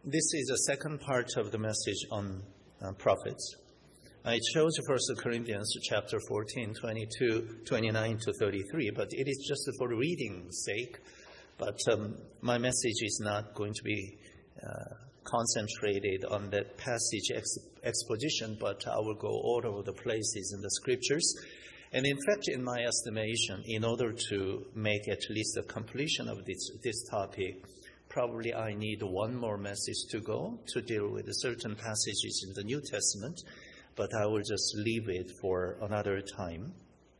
This is the second part of the message on prophets. I chose 1 Corinthians chapter 14, 22, 29 to 33, but it is just for reading's sake. But my message is not going to be concentrated on that passage exposition, but I will go all over the places in the scriptures. And in fact, in my estimation, in order to make at least a completion of this topic, probably I need one more message to go to deal with certain passages in the New Testament, but I will just leave it for another time.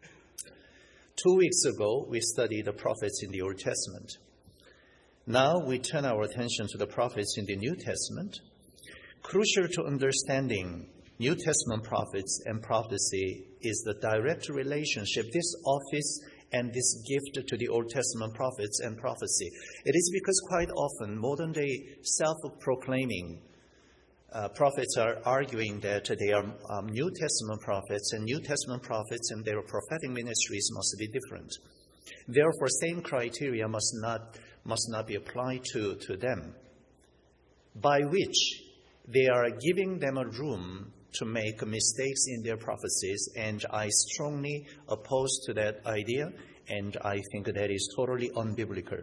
2 weeks ago, we studied the prophets in the Old Testament. Now we turn our attention to the prophets in the New Testament. Crucial to understanding New Testament prophets and prophecy is the direct relationship this office and this gift to the Old Testament prophets and prophecy. It is because quite often modern-day self-proclaiming prophets are arguing that they are New Testament prophets, and New Testament prophets and their prophetic ministries must be different. Therefore, same criteria must not be applied to them, by which they are giving them a room to make mistakes in their prophecies, and I strongly oppose to that idea, and I think that is totally unbiblical.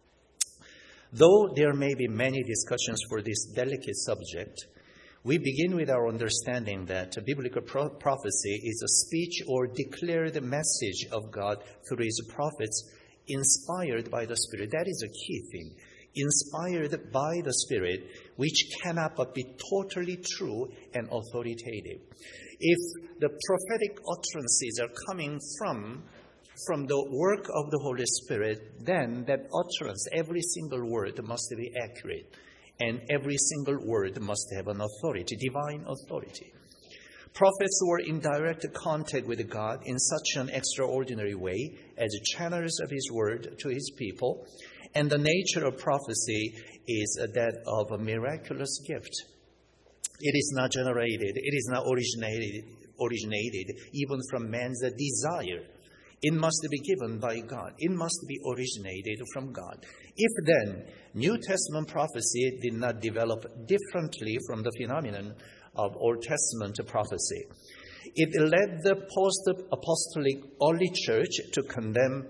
Though there may be many discussions for this delicate subject, we begin with our understanding that biblical prophecy is a speech or declared message of God through His prophets, inspired by the Spirit. That is a key thing. Inspired by the Spirit, which cannot but be totally true and authoritative. If the prophetic utterances are coming from the work of the Holy Spirit, then that utterance, every single word must be accurate. And every single word must have an authority, divine authority. Prophets were in direct contact with God in such an extraordinary way as channels of His word to His people. And the nature of prophecy is that of a miraculous gift. It is not generated, it is not originated even from man's desire. It must be given by God. It must be originated from God. If then New Testament prophecy did not develop differently from the phenomenon of Old Testament prophecy, it led the post-apostolic early church to condemn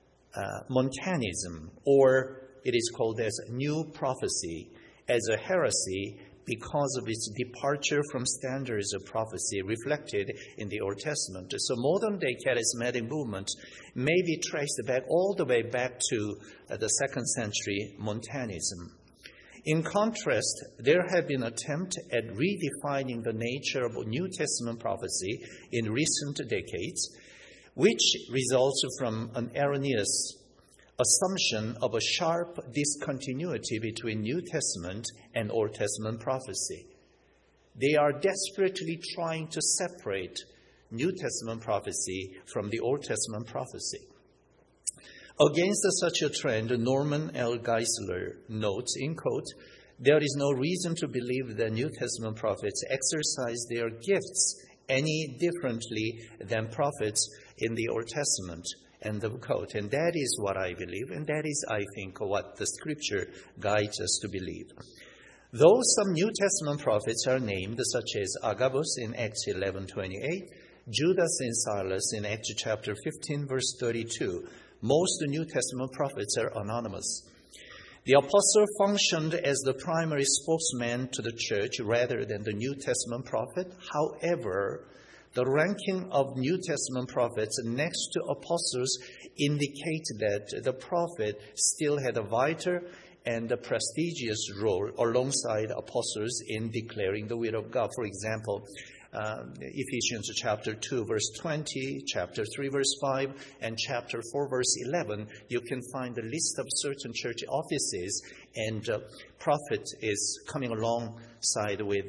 Montanism, or it is called as New Prophecy, as a heresy because of its departure from standards of prophecy reflected in the Old Testament. So modern-day charismatic movement may be traced back all the way back to the 2nd century Montanism. In contrast, there have been attempts at redefining the nature of New Testament prophecy in recent decades, which results from an erroneous assumption of a sharp discontinuity between New Testament and Old Testament prophecy. They are desperately trying to separate New Testament prophecy from the Old Testament prophecy. Against such a trend, Norman L. Geisler notes, in quote, "There is no reason to believe that New Testament prophets exercise their gifts any differently than prophets in the Old Testament," end of quote. And that is what I believe, and that is, I think, what the scripture guides us to believe. Though some New Testament prophets are named, such as Agabus in Acts 11:28, Judas and Silas in Acts chapter 15, verse 32, most New Testament prophets are anonymous. The apostle functioned as the primary spokesman to the church rather than the New Testament prophet. However, the ranking of New Testament prophets next to apostles indicate that the prophet still had a vital and a prestigious role alongside apostles in declaring the will of God. For example, Ephesians chapter 2, verse 20, chapter 3, verse 5, and chapter 4, verse 11, you can find a list of certain church offices, and prophet is coming alongside with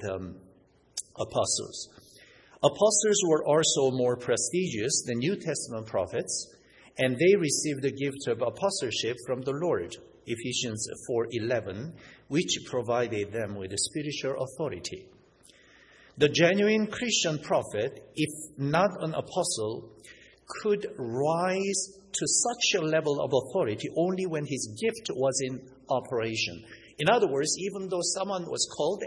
apostles. Apostles were also more prestigious than New Testament prophets, and they received the gift of apostleship from the Lord, Ephesians 4:11, which provided them with spiritual authority. The genuine Christian prophet, if not an apostle, could rise to such a level of authority only when his gift was in operation. In other words, even though someone was called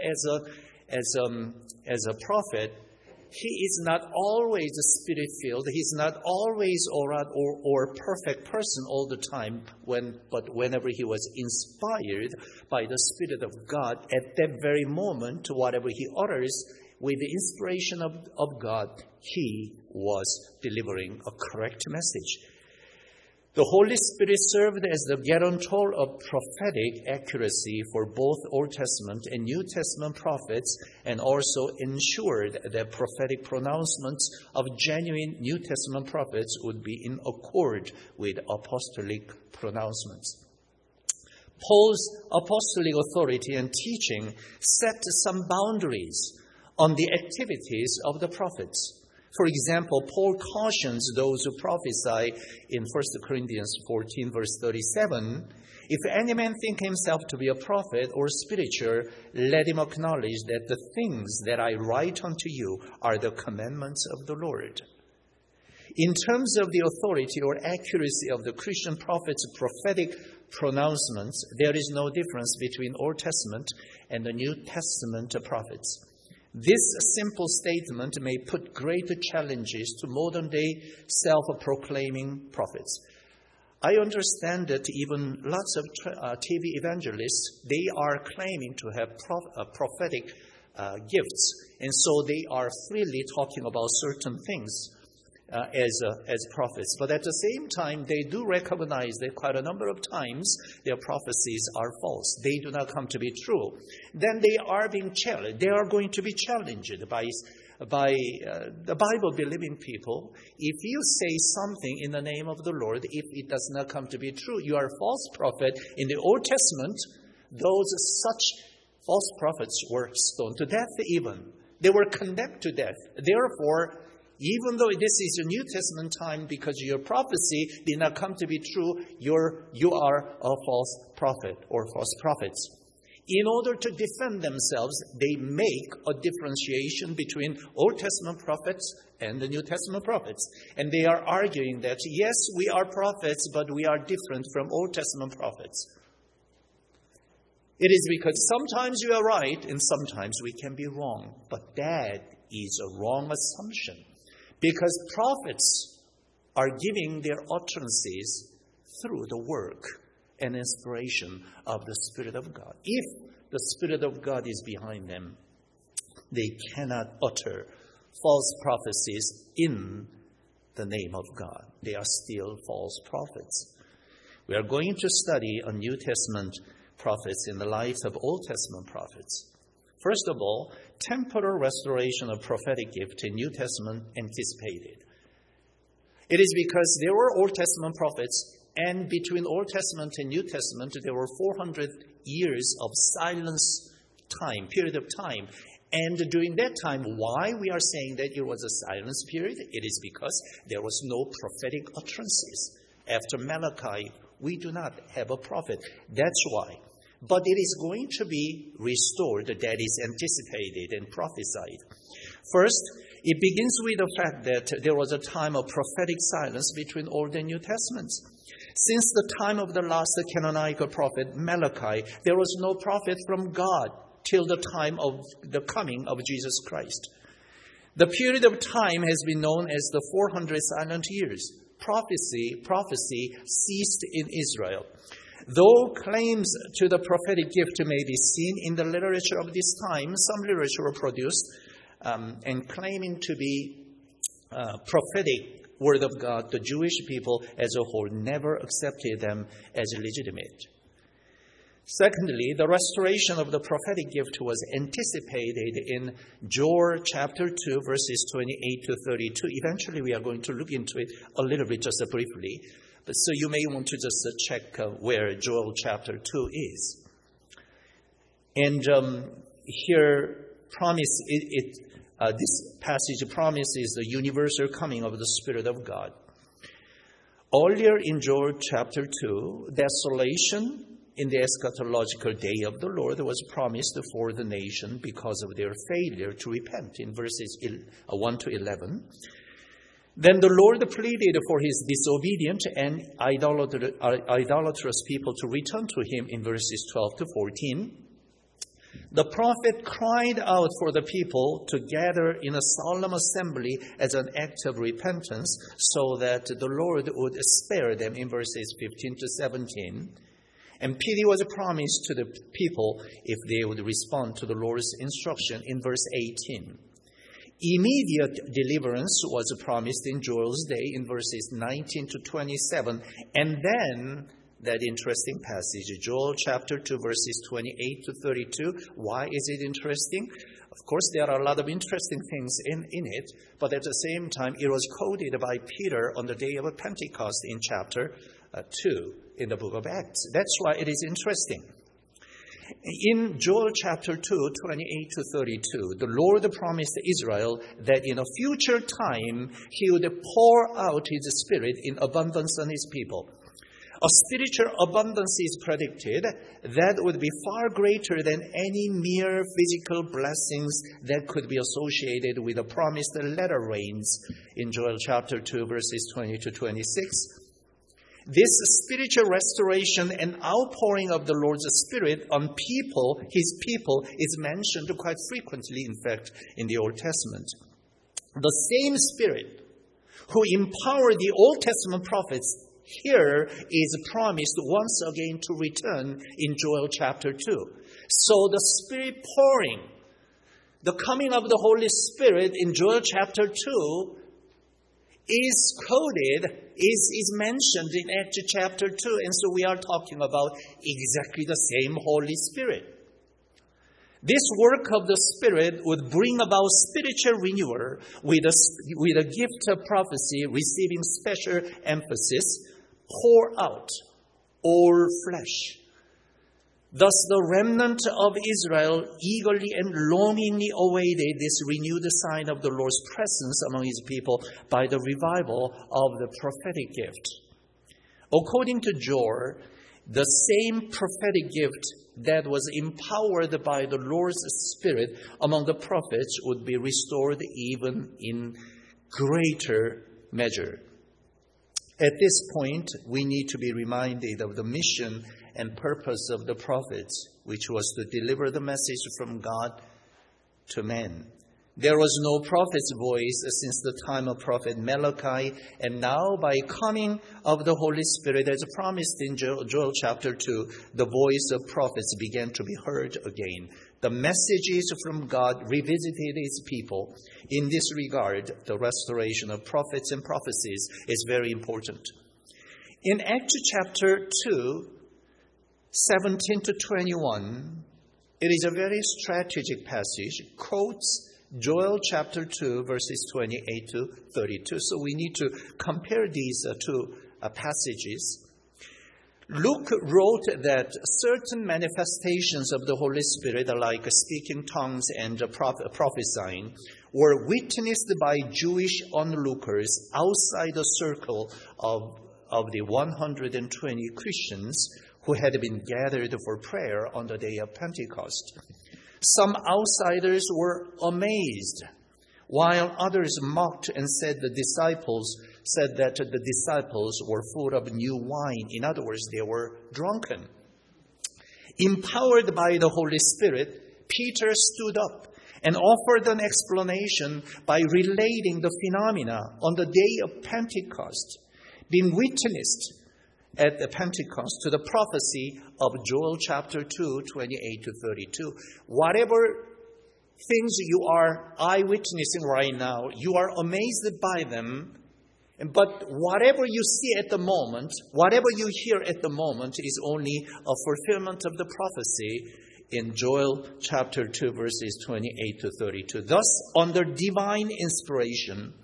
as a prophet, he is not always spirit-filled. He's not always or a perfect person all the time. But whenever he was inspired by the Spirit of God, at that very moment, whatever he utters with the inspiration of God, he was delivering a correct message. The Holy Spirit served as the guarantor of prophetic accuracy for both Old Testament and New Testament prophets, and also ensured that prophetic pronouncements of genuine New Testament prophets would be in accord with apostolic pronouncements. Paul's apostolic authority and teaching set some boundaries on the activities of the prophets. For example, Paul cautions those who prophesy in 1 Corinthians 14, verse 37, "If any man think himself to be a prophet or spiritual, let him acknowledge that the things that I write unto you are the commandments of the Lord." In terms of the authority or accuracy of the Christian prophets' prophetic pronouncements, there is no difference between Old Testament and the New Testament prophets. This simple statement may put greater challenges to modern-day self-proclaiming prophets. I understand that even lots of TV evangelists, they are claiming to have prophetic gifts, and so they are freely talking about certain things as prophets. But at the same time, they do recognize that quite a number of times their prophecies are false. They do not come to be true. Then they are being challenged. They are going to be challenged by the Bible-believing people. If you say something in the name of the Lord, if it does not come to be true, you are a false prophet. In the Old Testament, such false prophets were stoned to death even. They were condemned to death. Therefore, even though this is a New Testament time, because your prophecy did not come to be true, you are a false prophet or false prophets. In order to defend themselves, they make a differentiation between Old Testament prophets and the New Testament prophets. And they are arguing that, yes, we are prophets, but we are different from Old Testament prophets. It is because sometimes you are right and sometimes we can be wrong. But that is a wrong assumption. Because prophets are giving their utterances through the work and inspiration of the Spirit of God. If the Spirit of God is behind them, they cannot utter false prophecies in the name of God. They are still false prophets. We are going to study on New Testament prophets in the light of Old Testament prophets. First of all, temporal restoration of prophetic gift in New Testament anticipated. It is because there were Old Testament prophets, and between Old Testament and New Testament, there were 400 years of silence period of time. And during that time, why we are saying that it was a silence period? It is because there was no prophetic utterances. After Malachi, we do not have a prophet. That's why. But it is going to be restored, that is anticipated and prophesied. First, it begins with the fact that there was a time of prophetic silence between Old and New Testaments. Since the time of the last canonical prophet Malachi, there was no prophet from God till the time of the coming of Jesus Christ. The period of time has been known as the 400 silent years. Prophecy ceased in Israel. Though claims to the prophetic gift may be seen in the literature of this time, some literature were produced and claiming to be prophetic word of God, the Jewish people as a whole never accepted them as legitimate. Secondly, the restoration of the prophetic gift was anticipated in Joel chapter 2, verses 28 to 32. Eventually, we are going to look into it a little bit, just briefly. But so you may want to just check where Joel chapter 2 is. And here, this passage promises the universal coming of the Spirit of God. Earlier in Joel chapter 2, desolation in the eschatological day of the Lord was promised for the nation because of their failure to repent in verses 1 to 11. Then the Lord pleaded for his disobedient and idolatrous people to return to him in verses 12 to 14. The prophet cried out for the people to gather in a solemn assembly as an act of repentance so that the Lord would spare them in verses 15 to 17. And pity was promised to the people if they would respond to the Lord's instruction in verse 18. Immediate deliverance was promised in Joel's day in verses 19 to 27. And then that interesting passage, Joel chapter 2, verses 28 to 32. Why is it interesting? Of course, there are a lot of interesting things in it, but at the same time, it was quoted by Peter on the day of Pentecost in chapter 2 in the book of Acts. That's why it is interesting. In Joel chapter 2, 28 to 32, the Lord promised Israel that in a future time, he would pour out his spirit in abundance on his people. A spiritual abundance is predicted that would be far greater than any mere physical blessings that could be associated with the promised latter rains in Joel chapter 2, verses 20 to 26. This spiritual restoration and outpouring of the Lord's Spirit on people, his people, is mentioned quite frequently, in fact, in the Old Testament. The same Spirit who empowered the Old Testament prophets here is promised once again to return in Joel chapter 2. So the Spirit pouring, the coming of the Holy Spirit in Joel chapter 2 is quoted, is mentioned in Acts chapter 2. And so we are talking about exactly the same Holy Spirit. This work of the Spirit would bring about spiritual renewal with a gift of prophecy receiving special emphasis. Pour out all flesh. Thus the remnant of Israel eagerly and longingly awaited this renewed sign of the Lord's presence among his people by the revival of the prophetic gift. According to Joel, the same prophetic gift that was empowered by the Lord's Spirit among the prophets would be restored even in greater measure. At this point, we need to be reminded of the mission and purpose of the prophets, which was to deliver the message from God to men. There was no prophet's voice since the time of prophet Malachi, and now by coming of the Holy Spirit, as promised in Joel chapter 2, the voice of prophets began to be heard again. The messages from God revisited his people. In this regard, the restoration of prophets and prophecies is very important. In Acts chapter 2, 17 to 21, it is a very strategic passage, quotes Joel chapter 2, verses 28 to 32. So we need to compare these two passages. Luke wrote that certain manifestations of the Holy Spirit, like speaking tongues and prophesying, were witnessed by Jewish onlookers outside the circle of the 120 Christians who had been gathered for prayer on the day of Pentecost. Some outsiders were amazed, while others mocked and said that the disciples were full of new wine. In other words, they were drunken. Empowered by the Holy Spirit, Peter stood up and offered an explanation by relating the phenomena on the day of Pentecost, being witnessed at the Pentecost to the prophecy of Joel chapter 2, 28 to 32. Whatever things you are eyewitnessing right now, you are amazed by them. But whatever you see at the moment, whatever you hear at the moment is only a fulfillment of the prophecy in Joel chapter 2, verses 28 to 32. Thus, under divine inspiration,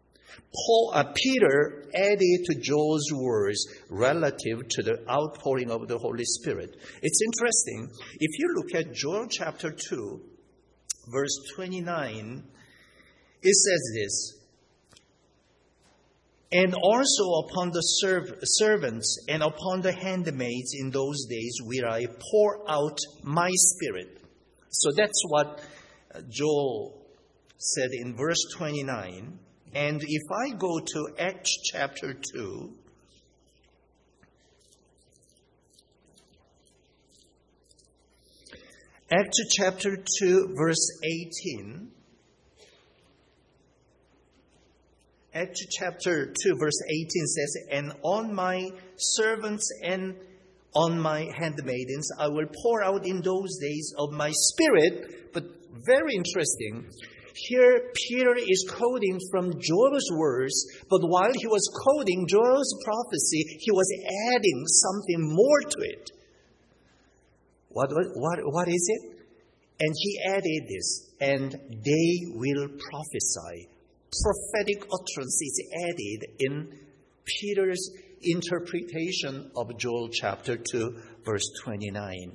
Peter added to Joel's words relative to the outpouring of the Holy Spirit. It's interesting. If you look at Joel chapter 2, verse 29, it says this, "And also upon the servants and upon the handmaids in those days will I pour out my spirit." So that's what Joel said in verse 29. And if I go to Acts chapter 2, Acts chapter 2, verse 18. Acts chapter 2, verse 18 says, "And on my servants and on my handmaidens I will pour out in those days of my spirit." But very interesting. Here, Peter is quoting from Joel's words, but while he was quoting Joel's prophecy, he was adding something more to it. What is it? And he added this, "And they will prophesy." Prophetic utterance is added in Peter's interpretation of Joel chapter 2, verse 29.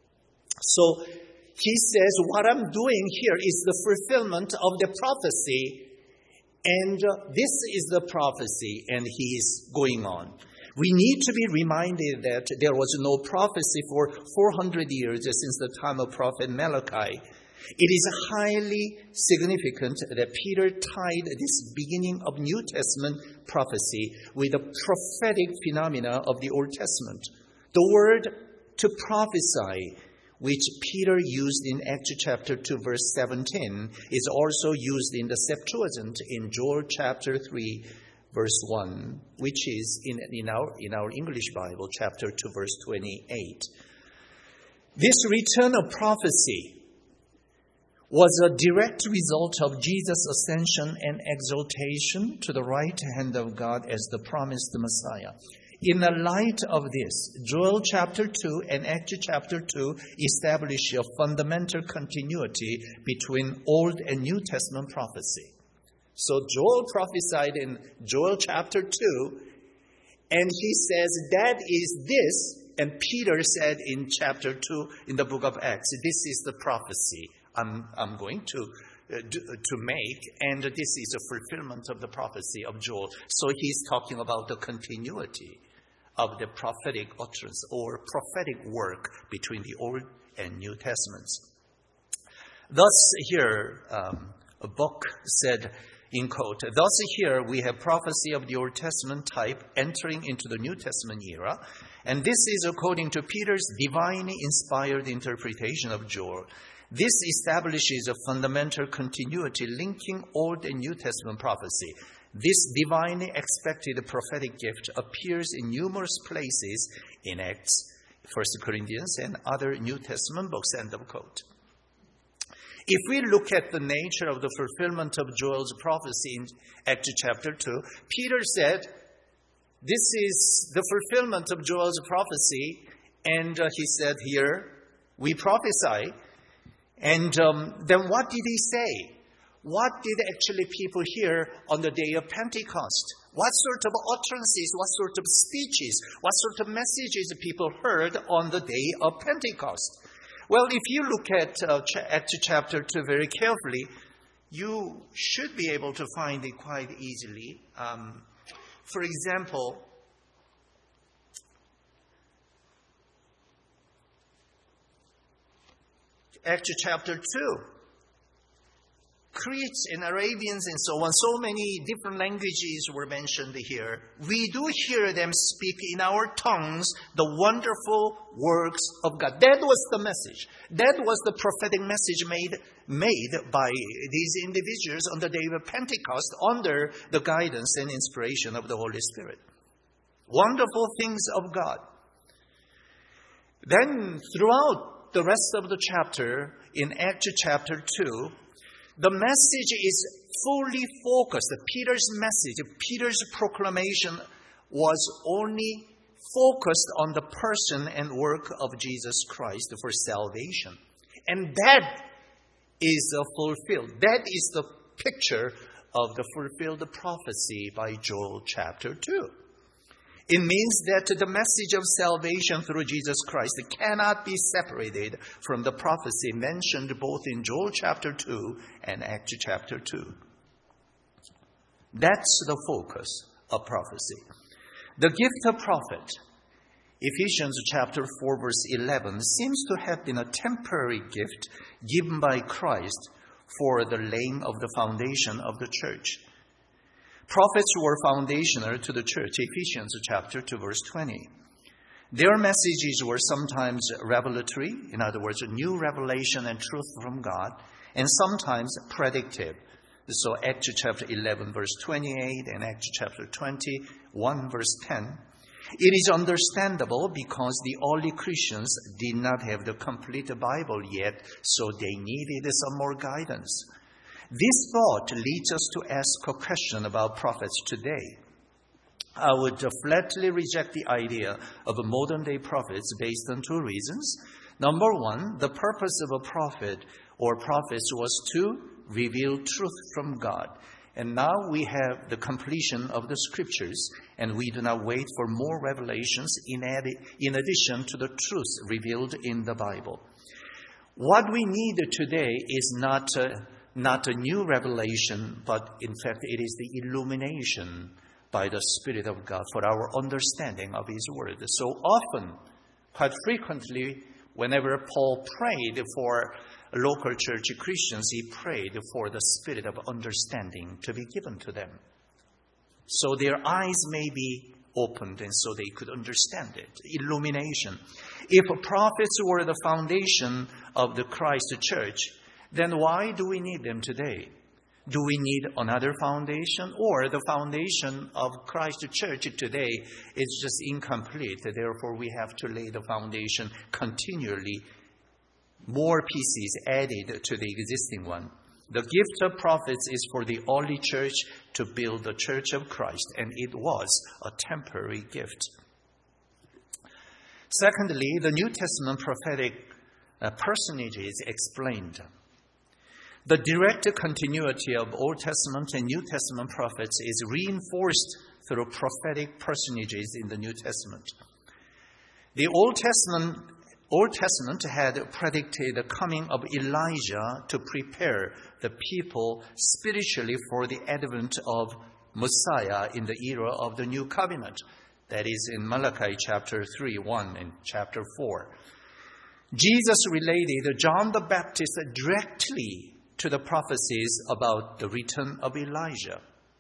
So he says, what I'm doing here is the fulfillment of the prophecy, and this is the prophecy, and he is going on. We need to be reminded that there was no prophecy for 400 years since the time of prophet Malachi. It is highly significant that Peter tied this beginning of New Testament prophecy with the prophetic phenomena of the Old Testament. The word to prophesy, which Peter used in Acts chapter 2, verse 17, is also used in the Septuagint in Joel chapter 3, verse 1, which is in our English Bible, chapter 2, verse 28. This return of prophecy was a direct result of Jesus' ascension and exaltation to the right hand of God as the promised Messiah. In the light of this, Joel chapter 2 and Acts chapter 2 establish a fundamental continuity between Old and New Testament prophecy. So Joel prophesied in Joel chapter 2, and he says that is this, and Peter said in chapter 2 in the book of Acts, this is the prophecy I'm going to make, and this is a fulfillment of the prophecy of Joel. So he's talking about the continuity of the prophetic utterance or prophetic work between the Old and New Testaments. Thus here, a book said, in quote, "Thus here we have prophecy of the Old Testament type entering into the New Testament era, and this is according to Peter's divinely inspired interpretation of Joel. This establishes a fundamental continuity linking Old and New Testament prophecy. This divinely expected prophetic gift appears in numerous places in Acts, 1 Corinthians, and other New Testament books." End of quote. If we look at the nature of the fulfillment of Joel's prophecy in Acts chapter 2, Peter said, this is the fulfillment of Joel's prophecy, and he said here, we prophesy. And then what did he say? What did actually people hear on the day of Pentecost? What sort of utterances, what sort of speeches, what sort of messages people heard on the day of Pentecost? Well, if you look at Acts chapter 2 very carefully, you should be able to find it quite easily. For example, Acts chapter 2, Cretes and Arabians and so on, so many different languages were mentioned here. We do hear them speak in our tongues the wonderful works of God. That was the message. That was the prophetic message made by these individuals on the day of Pentecost under the guidance and inspiration of the Holy Spirit. Wonderful things of God. Then throughout the rest of the chapter, in Acts chapter 2, the message is fully focused. Peter's message, Peter's proclamation was only focused on the person and work of Jesus Christ for salvation. And that is fulfilled. That is the picture of the fulfilled prophecy by Joel chapter 2. It means that the message of salvation through Jesus Christ cannot be separated from the prophecy mentioned both in Joel chapter 2 and Acts chapter 2. That's the focus of prophecy. The gift of prophet, Ephesians chapter 4 verse 11, seems to have been a temporary gift given by Christ for the laying of the foundation of the church. Prophets were foundational to the church, Ephesians chapter 2, verse 20. Their messages were sometimes revelatory, in other words, a new revelation and truth from God, and sometimes predictive. So Acts chapter 11, verse 28, and Acts chapter 21, verse 10. It is understandable because the early Christians did not have the complete Bible yet, so they needed some more guidance. This thought leads us to ask a question about prophets today. I would flatly reject the idea of modern-day prophets based on two reasons. Number one, the purpose of a prophet or prophets was to reveal truth from God. And now we have the completion of the scriptures, and we do not wait for more revelations in addition to the truth revealed in the Bible. What we need today is not a new revelation, but in fact it is the illumination by the Spirit of God for our understanding of His Word. So often, quite frequently, whenever Paul prayed for local church Christians, he prayed for the spirit of understanding to be given to them, so their eyes may be opened and so they could understand it. Illumination. If prophets were the foundation of the Christ church, then why do we need them today? Do we need another foundation? Or the foundation of Christ church today is just incomplete. Therefore, we have to lay the foundation continually, more pieces added to the existing one. The gift of prophets is for the early church to build the church of Christ, and it was a temporary gift. Secondly, the New Testament prophetic personages explained. The direct continuity of Old Testament and New Testament prophets is reinforced through prophetic personages in the New Testament. The Old Testament had predicted the coming of Elijah to prepare the people spiritually for the advent of Messiah in the era of the New Covenant. That is in Malachi chapter 3:1 and chapter 4. Jesus related John the Baptist directly to the prophecies about the return of Elijah.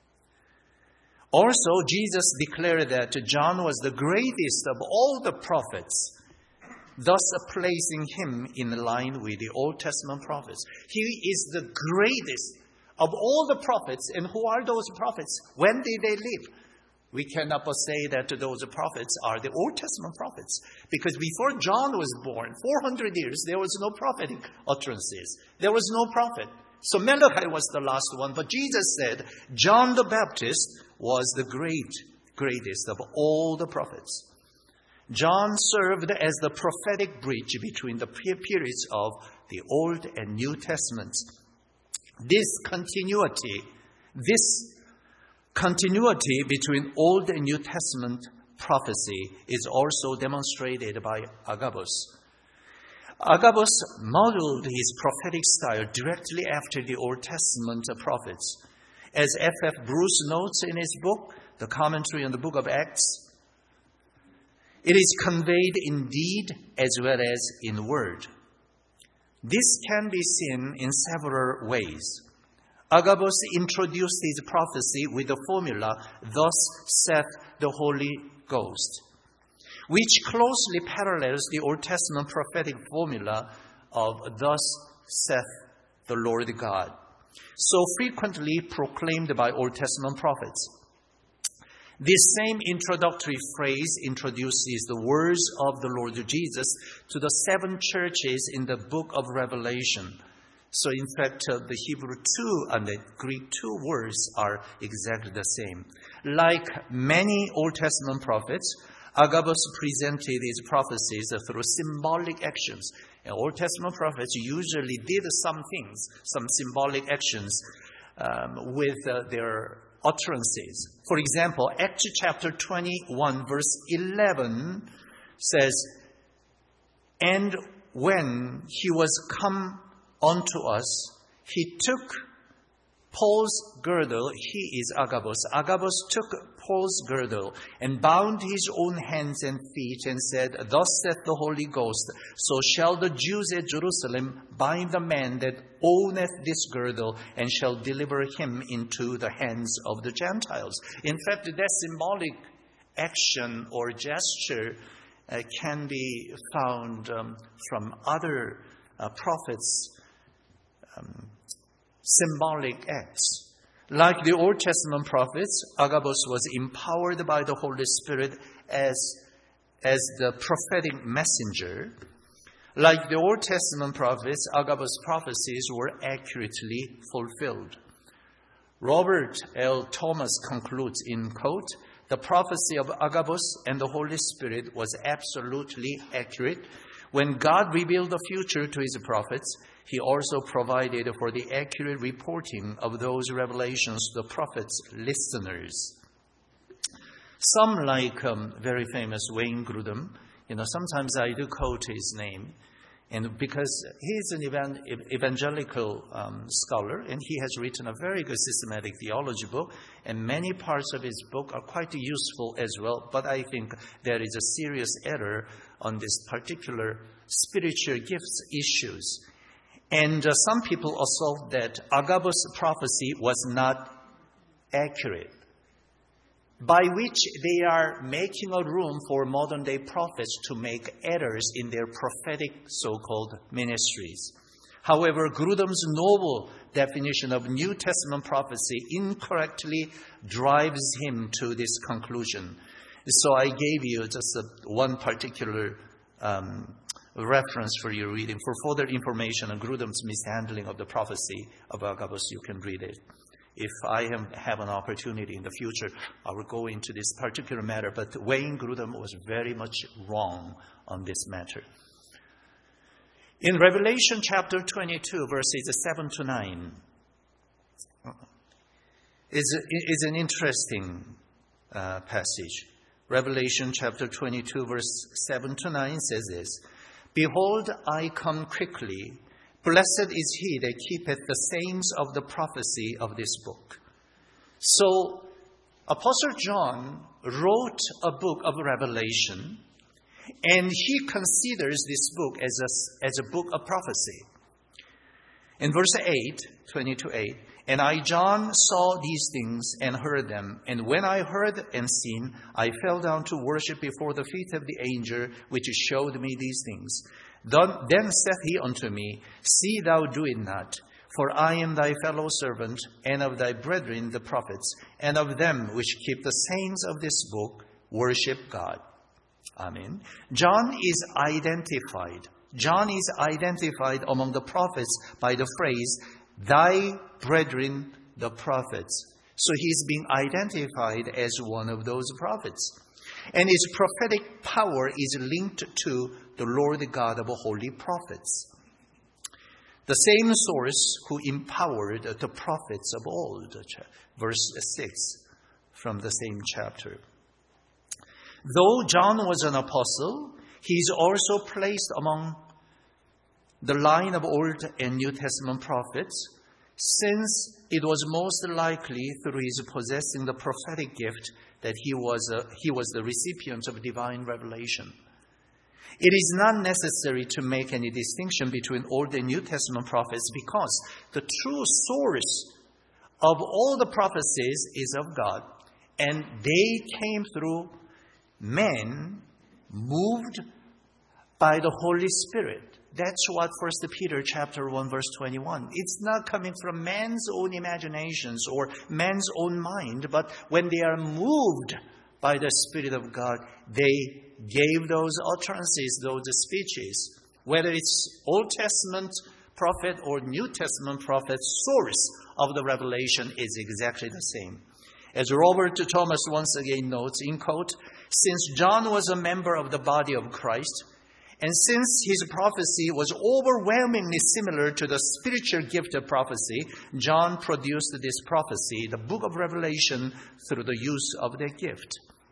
Also, Jesus declared that John was the greatest of all the prophets, thus placing him in line with the Old Testament prophets. He is the greatest of all the prophets. And who are those prophets? When did they live? We cannot but say that those prophets are the Old Testament prophets. Because before John was born, 400 years, there was no prophetic utterances. There was no prophet. So Malachi was the last one. But Jesus said John the Baptist was the greatest of all the prophets. John served as the prophetic bridge between the periods of the Old and New Testaments. This continuity between Old and New Testament prophecy is also demonstrated by Agabus. Agabus modeled his prophetic style directly after the Old Testament prophets. As F.F. Bruce notes in his book, The Commentary on the Book of Acts, it is conveyed in deed as well as in word. This can be seen in several ways. Agabus introduced his prophecy with the formula, "Thus saith the Holy Ghost," which closely parallels the Old Testament prophetic formula of "Thus saith the Lord God," so frequently proclaimed by Old Testament prophets. This same introductory phrase introduces the words of the Lord Jesus to the 7 churches in the book of Revelation. So in fact, the Hebrew 2 and the Greek 2 words are exactly the same. Like many Old Testament prophets, Agabus presented his prophecies through symbolic actions. And Old Testament prophets usually did some things, some symbolic actions with their utterances. For example, Acts chapter 21, verse 11 says, "And when he was come unto us, he took Paul's girdle, he is Agabus. Agabus took Paul's girdle and bound his own hands and feet and said, Thus saith the Holy Ghost, so shall the Jews at Jerusalem bind the man that owneth this girdle and shall deliver him into the hands of the Gentiles. In fact, that symbolic action or gesture can be found from other prophets' symbolic acts. Like the Old Testament prophets, Agabus was empowered by the Holy Spirit as the prophetic messenger. Like the Old Testament prophets, Agabus' prophecies were accurately fulfilled. Robert L. Thomas concludes, in quote, the prophecy of Agabus and the Holy Spirit was absolutely accurate. When God revealed the future to his prophets, he also provided for the accurate reporting of those revelations to the prophets' listeners. Some, like very famous Wayne Grudem, sometimes I do quote his name, and because he's an evangelical scholar, and he has written a very good systematic theology book, and many parts of his book are quite useful as well. But I think there is a serious error on this particular spiritual gifts issues. And some people assault that Agabus' prophecy was not accurate, by which they are making a room for modern-day prophets to make errors in their prophetic so-called ministries. However, Grudem's noble definition of New Testament prophecy incorrectly drives him to this conclusion. So I gave you just one particular reference for your reading. For further information on Grudem's mishandling of the prophecy of Agabus, you can read it. If I have an opportunity in the future, I will go into this particular matter. But Wayne Grudem was very much wrong on this matter. In Revelation chapter 22, verses 7 to 9, is an interesting passage. Revelation chapter 22, verse 7 to 9 says this, Behold, I come quickly. Blessed is he that keepeth the sayings of the prophecy of this book. So, Apostle John wrote a book of Revelation, and he considers this book as a book of prophecy. In verse 8, 22:8, And I, John, saw these things and heard them. And when I heard and seen, I fell down to worship before the feet of the angel which showed me these things. Then saith he unto me, See thou do it not, for I am thy fellow servant, and of thy brethren the prophets, and of them which keep the sayings of this book, worship God. Amen. John is identified among the prophets by the phrase, thy brethren, the prophets. So he's being identified as one of those prophets. And his prophetic power is linked to the Lord God of holy prophets. The same source who empowered the prophets of old. Verse 6 from the same chapter. Though John was an apostle, he is also placed among the line of Old and New Testament prophets, since it was most likely through his possessing the prophetic gift that he was the recipient of divine revelation. It is not necessary to make any distinction between Old and New Testament prophets because the true source of all the prophecies is of God, and they came through men moved by the Holy Spirit. That's what 1 Peter chapter 1 verse 21. It's not coming from man's own imaginations or man's own mind, but when they are moved by the Spirit of God, they gave those utterances, those speeches. Whether it's Old Testament prophet or New Testament prophet, source of the revelation is exactly the same. As Robert Thomas once again notes, in quote, since John was a member of the body of Christ, and since his prophecy was overwhelmingly similar to the spiritual gift of prophecy, John produced this prophecy, the book of Revelation, through the use of that gift.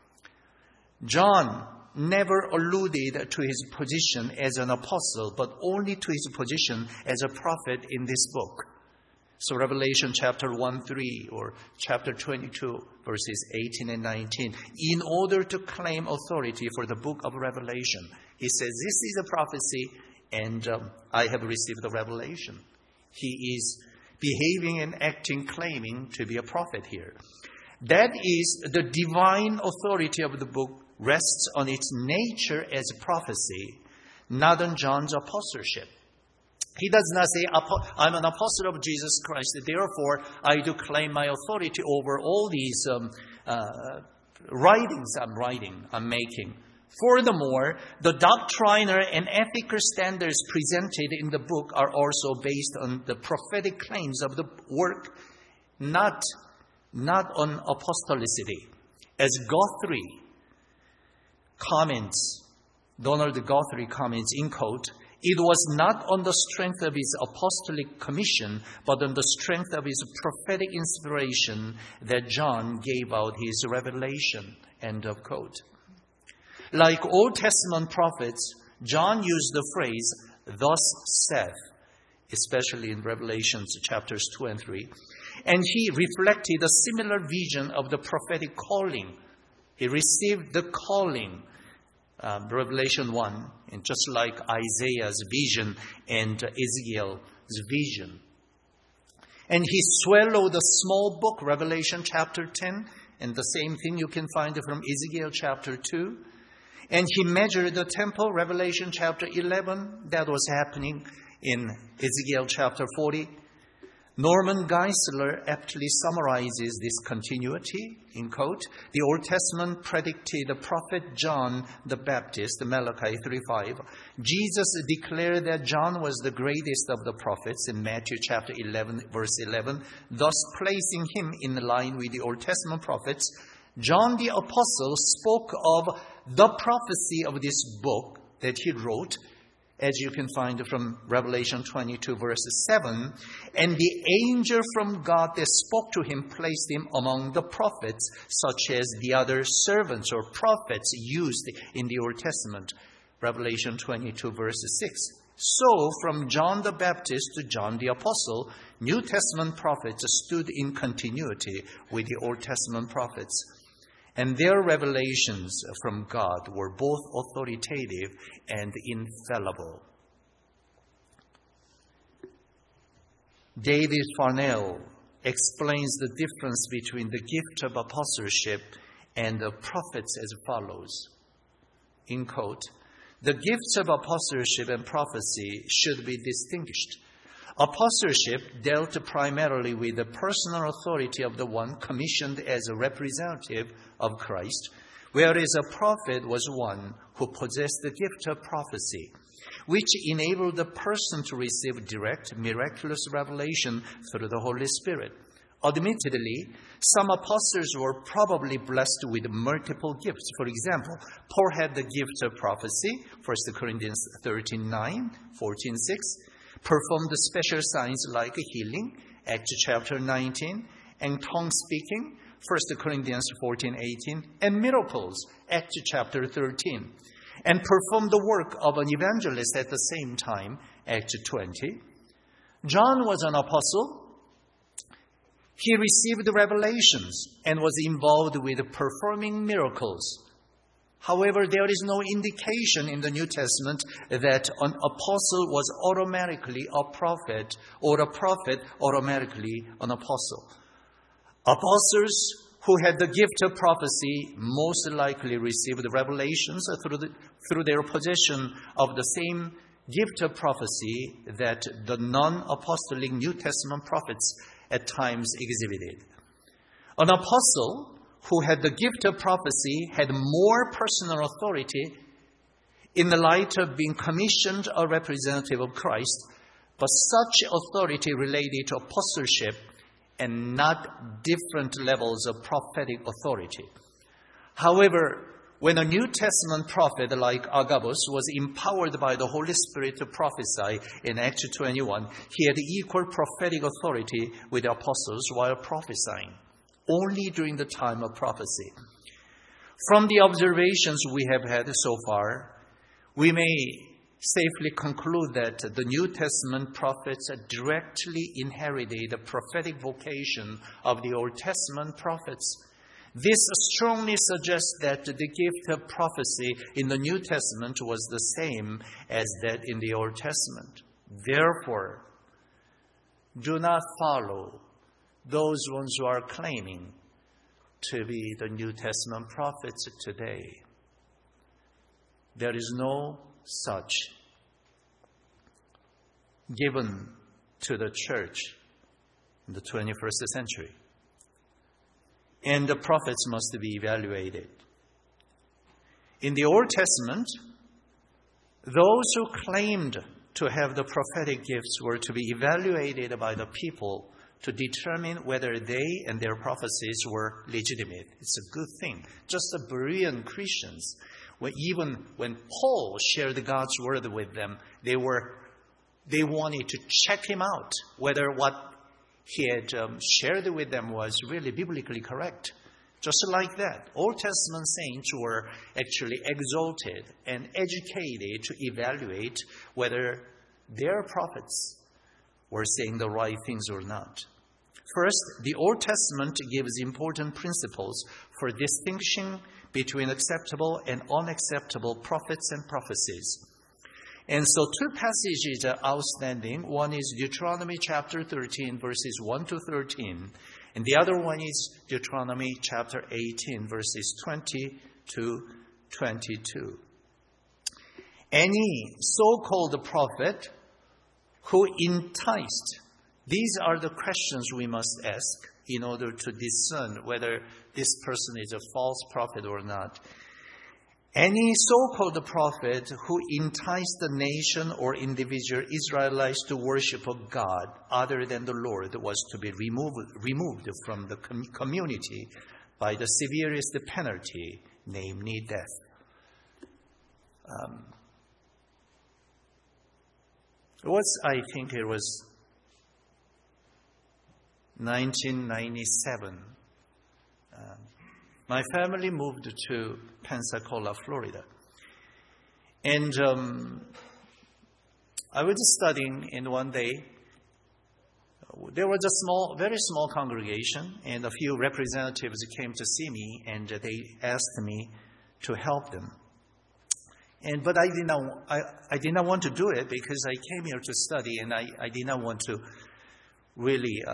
John never alluded to his position as an apostle, but only to his position as a prophet in this book. So Revelation chapter 1-3 or chapter 22, verses 18 and 19, in order to claim authority for the book of Revelation, he says, this is a prophecy and I have received the revelation. He is behaving and acting, claiming to be a prophet here. That is, the divine authority of the book rests on its nature as prophecy, not on John's apostleship. He does not say, I'm an apostle of Jesus Christ, therefore I do claim my authority over all these writings I'm making. Furthermore, the doctrinal and ethical standards presented in the book are also based on the prophetic claims of the work, not on apostolicity. As Donald Guthrie comments, in quote, it was not on the strength of his apostolic commission, but on the strength of his prophetic inspiration that John gave out his revelation, end of quote. Like Old Testament prophets, John used the phrase, thus saith, especially in Revelation chapters 2 and 3. And he reflected a similar vision of the prophetic calling. He received the calling, Revelation 1, and just like Isaiah's vision and Ezekiel's vision. And he swallowed a small book, Revelation chapter 10, and the same thing you can find from Ezekiel chapter 2. And he measured the temple, Revelation chapter 11, that was happening in Ezekiel chapter 40. Norman Geisler aptly summarizes this continuity, in quote, the Old Testament predicted the prophet John the Baptist, Malachi 3:5. Jesus declared that John was the greatest of the prophets in Matthew chapter 11, verse 11, thus placing him in line with the Old Testament prophets. John the Apostle spoke of the prophecy of this book that he wrote, as you can find from Revelation 22, verse 7. And the angel from God that spoke to him placed him among the prophets, such as the other servants or prophets used in the Old Testament. Revelation 22, verse 6. So, from John the Baptist to John the Apostle, New Testament prophets stood in continuity with the Old Testament prophets. And their revelations from God were both authoritative and infallible. David Farnell explains the difference between the gift of apostleship and the prophets as follows. In quote, the gifts of apostleship and prophecy should be distinguished. Apostleship dealt primarily with the personal authority of the one commissioned as a representative of Christ, whereas a prophet was one who possessed the gift of prophecy, which enabled the person to receive direct, miraculous revelation through the Holy Spirit. Admittedly, some apostles were probably blessed with multiple gifts. For example, Paul had the gift of prophecy, 1 Corinthians 13:9, 14:6, performed special signs like healing, Acts chapter 19, and tongue speaking, 1 Corinthians 14:18, and miracles, Acts chapter 13, and performed the work of an evangelist at the same time, Acts 20. John was an apostle. He received revelations and was involved with performing miracles. However, there is no indication in the New Testament that an apostle was automatically a prophet or a prophet automatically an apostle. Apostles who had the gift of prophecy most likely received revelations through their possession of the same gift of prophecy that the non-apostolic New Testament prophets at times exhibited. An apostle who had the gift of prophecy had more personal authority in the light of being commissioned a representative of Christ, but such authority related to apostleship and not different levels of prophetic authority. However, when a New Testament prophet like Agabus was empowered by the Holy Spirit to prophesy in Acts 21, he had equal prophetic authority with the apostles while prophesying, only during the time of prophecy. From the observations we have had so far, we may safely conclude that the New Testament prophets directly inherited the prophetic vocation of the Old Testament prophets. This strongly suggests that the gift of prophecy in the New Testament was the same as that in the Old Testament. Therefore, do not follow those ones who are claiming to be the New Testament prophets today. There is no such given to the church in the 21st century. And the prophets must be evaluated. In the Old Testament, those who claimed to have the prophetic gifts were to be evaluated by the people to determine whether they and their prophecies were legitimate. It's a good thing. Just the Berean Christians, even when Paul shared God's word with them, they wanted to check him out, whether what he had shared with them was really biblically correct. Just like that, Old Testament saints were actually exalted and educated to evaluate whether their prophets were saying the right things or not. First, the Old Testament gives important principles for distinction between acceptable and unacceptable prophets and prophecies. And so two passages are outstanding. One is Deuteronomy chapter 13, verses 1 to 13. And the other one is Deuteronomy chapter 18, verses 20 to 22. Any so-called prophet who enticed, these are the questions we must ask in order to discern whether this person is a false prophet or not. Any so-called prophet who enticed the nation or individual Israelites to worship a God other than the Lord was to be removed from the community by the severest penalty, namely death. I think it was 1997. My family moved to Pensacola, Florida. And I was studying, and one day, there was a very small congregation, and a few representatives came to see me, and they asked me to help them. But I did not want to do it because I came here to study, and I did not want to really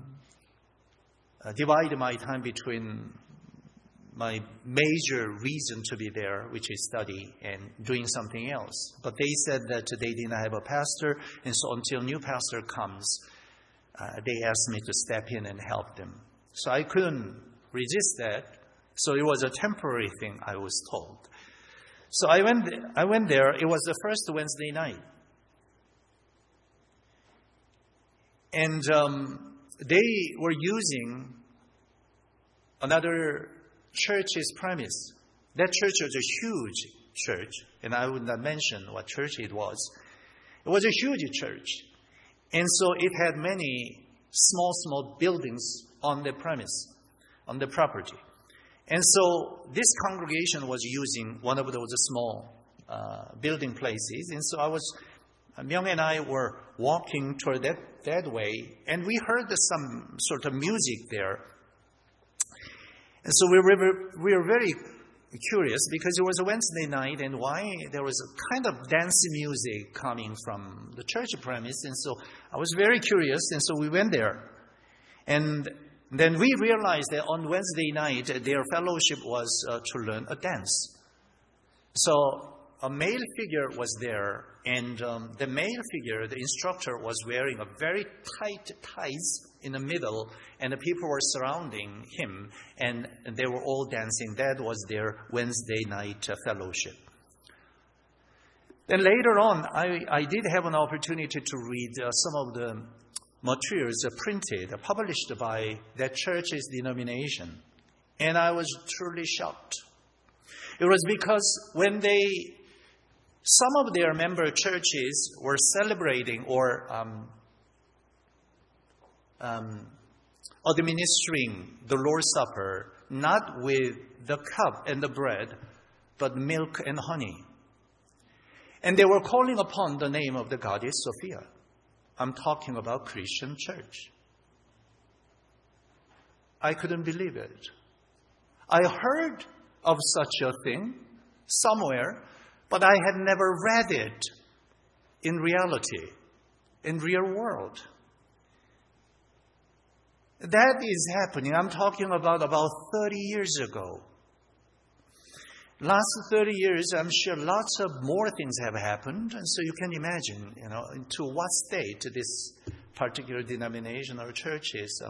divide my time between my major reason to be there, which is study, and doing something else. But they said that they didn't have a pastor, and so until new pastor comes, they asked me to step in and help them. So I couldn't resist that. So it was a temporary thing, I was told. So I went there. It was the first Wednesday night. And they were using another church's premise. That church was a huge church, and I would not mention what church it was. It was a huge church. And so it had many small buildings on the premise, on the property. And so this congregation was using one of those small building places. And so Myung and I were walking toward that way, and we heard some sort of music there. And so we were very curious because it was a Wednesday night, and why there was a kind of dance music coming from the church premise. And so I was very curious, and so we went there. And then we realized that on Wednesday night, their fellowship was to learn a dance. So a male figure was there, and the male figure, the instructor, was wearing a very tight ties in the middle, and the people were surrounding him, and they were all dancing. That was their Wednesday night fellowship. Then later on, I did have an opportunity to read some of the materials published by that church's denomination, and I was truly shocked. It was because when some of their member churches were celebrating or administering the Lord's Supper, not with the cup and the bread, but milk and honey. And they were calling upon the name of the goddess Sophia. I'm talking about Christian church. I couldn't believe it. I heard of such a thing somewhere, but I had never read it in reality, in real world. That is happening. I'm talking about 30 years ago. Last 30 years, I'm sure lots of more things have happened. And so you can imagine, to what state this particular denomination or churches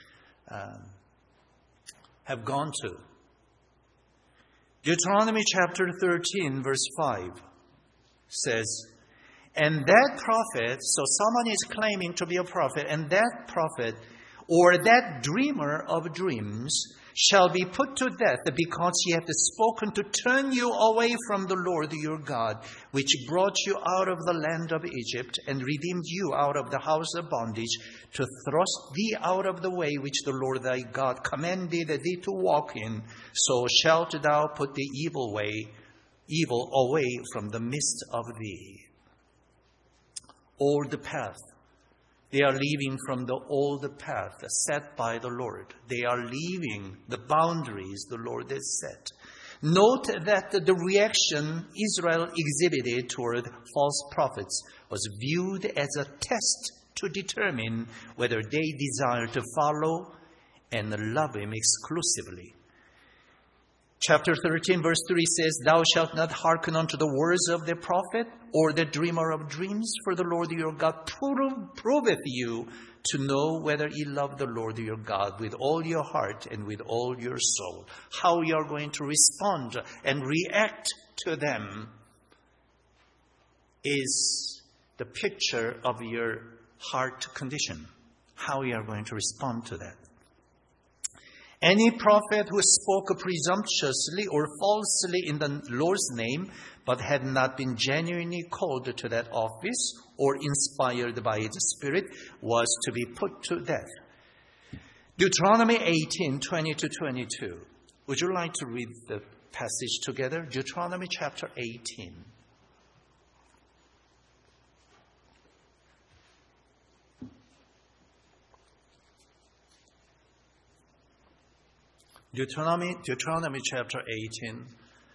have gone to. Deuteronomy chapter 13, verse 5 says, and that prophet, so someone is claiming to be a prophet, and that prophet or that dreamer of dreams shall be put to death because he hath spoken to turn you away from the Lord your God, which brought you out of the land of Egypt and redeemed you out of the house of bondage, to thrust thee out of the way which the Lord thy God commanded thee to walk in. So shalt thou put the evil away from the midst of thee. Old path. They are leaving from the old path set by the Lord. They are leaving the boundaries the Lord has set. Note that the reaction Israel exhibited toward false prophets was viewed as a test to determine whether they desire to follow and love him exclusively. Chapter 13, verse 3 says, thou shalt not hearken unto the words of the prophet or the dreamer of dreams, for the Lord your God proveth you to know whether ye love the Lord your God with all your heart and with all your soul. How you are going to respond and react to them is the picture of your heart condition. How you are going to respond to that. Any prophet who spoke presumptuously or falsely in the Lord's name, but had not been genuinely called to that office or inspired by the Spirit, was to be put to death. Deuteronomy 18, 20-22. Would you like to read the passage together? Deuteronomy chapter 18. Deuteronomy chapter 18,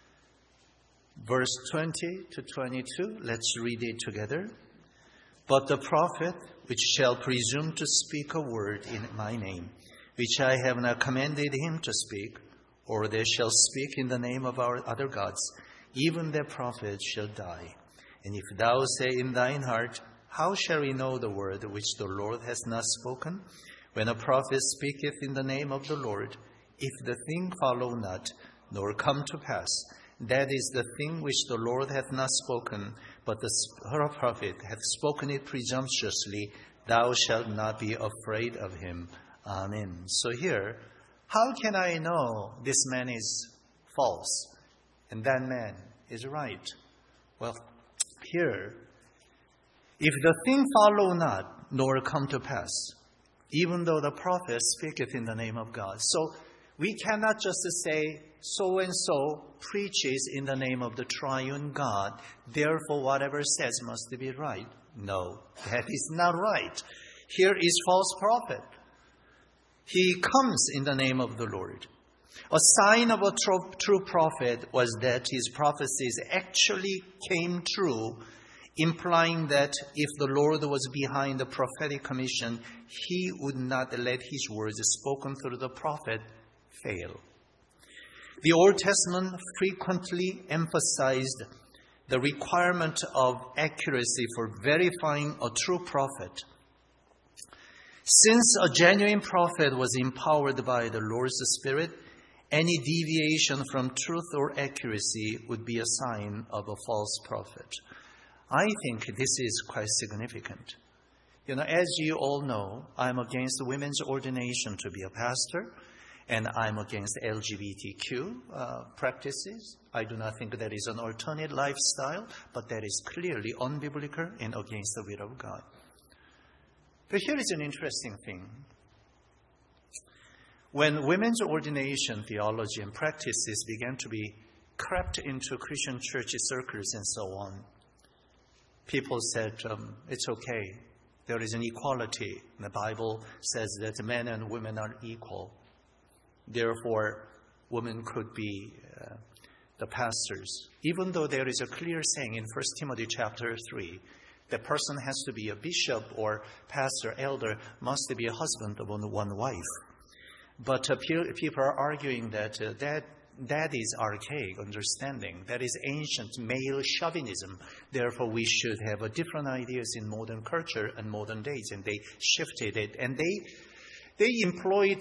verse 20-22. Let's read it together. But the prophet which shall presume to speak a word in my name, which I have not commanded him to speak, or they shall speak in the name of our other gods, even that prophet shall die. And if thou say in thine heart, how shall we know the word which the Lord has not spoken? When a prophet speaketh in the name of the Lord, if the thing follow not, nor come to pass, that is the thing which the Lord hath not spoken, but the prophet hath spoken it presumptuously, thou shalt not be afraid of him. Amen. So here, how can I know this man is false and that man is right? Well, here, if the thing follow not, nor come to pass, even though the prophet speaketh in the name of God. So we cannot just say, so-and-so preaches in the name of the triune God, therefore whatever says must be right. No, that is not right. Here is false prophet. He comes in the name of the Lord. A sign of a true prophet was that his prophecies actually came true, implying that if the Lord was behind the prophetic commission, he would not let his words spoken through the prophet fail. The Old Testament frequently emphasized the requirement of accuracy for verifying a true prophet. Since a genuine prophet was empowered by the Lord's Spirit, any deviation from truth or accuracy would be a sign of a false prophet. I think this is quite significant. As you all know, I'm against women's ordination to be a pastor. And I'm against LGBTQ practices. I do not think that is an alternate lifestyle, but that is clearly unbiblical and against the will of God. But here is an interesting thing. When women's ordination theology and practices began to be crept into Christian church circles and so on, people said, it's okay. There is an equality. The Bible says that men and women are equal. Therefore, women could be the pastors. Even though there is a clear saying in 1 Timothy chapter 3, the person has to be a bishop or pastor, elder, must be a husband of only one wife. But people are arguing that that is archaic understanding. That is ancient male chauvinism. Therefore, we should have different ideas in modern culture and modern days. And they shifted it. And they employed